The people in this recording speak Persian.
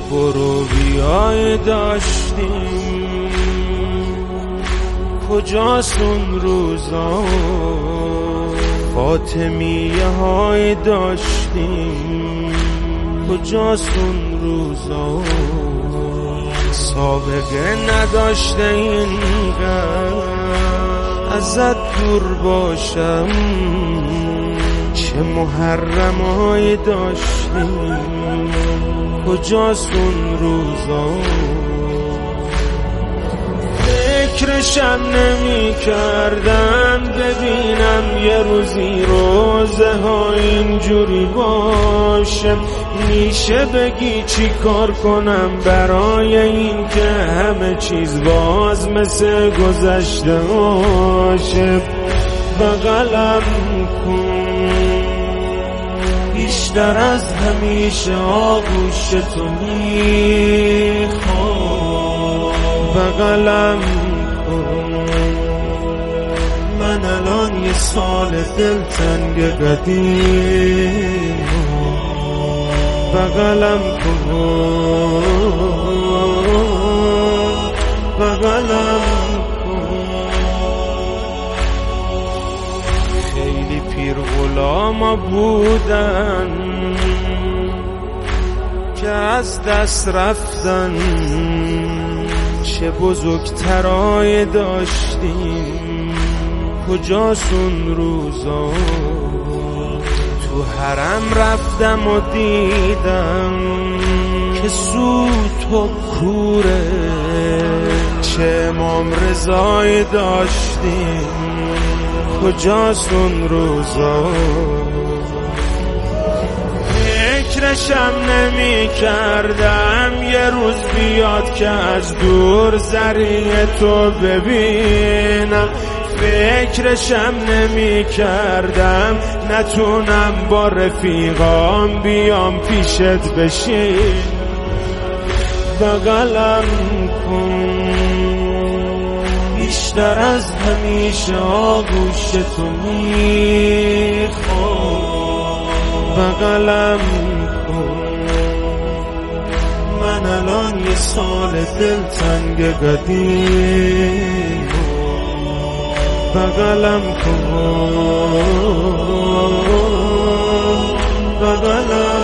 برو بیای داشتیم، کجاست اون روزا؟ فاطمیه های داشتیم، کجاست اون روزا؟ سابقه نداشته اینقدر ازت دور باشم، چه محرمایی داشتیم، کجاست اون روزا؟ فکرشم نمی کردم ببینم یه روزی روزه ها اینجوری باشه. میشه بگی چی کار کنم برای این که همه چیز باز مثل گذشته باشه؟ بغلم کن بیشتر از همیشه، آغوش تو میخوام. بغلم کن، من الان یه سال دلتنگ قدیم. بغلم کن، بغلم کن. خیلی پیر غلاما بودن که از دست رفتن، چه بزرگترای داشتیم، کجاست اون روزا؟ تو حرم رفتم و دیدم که سوت و کوره، چه امام رضای داشتیم، کجاست اون روزا؟ فکرشم نمی کردم یه روز بیاد که از دور زریع تو ببینم. فکرشم نمی کردم نتونم با رفیقام بیام پیشت بشین. بغلم کن بیشتر از همیشه، آغوش تو میخوام. بغلم کن، من الان یه سال دلتنگ قدیم. بغلم کن، بغلم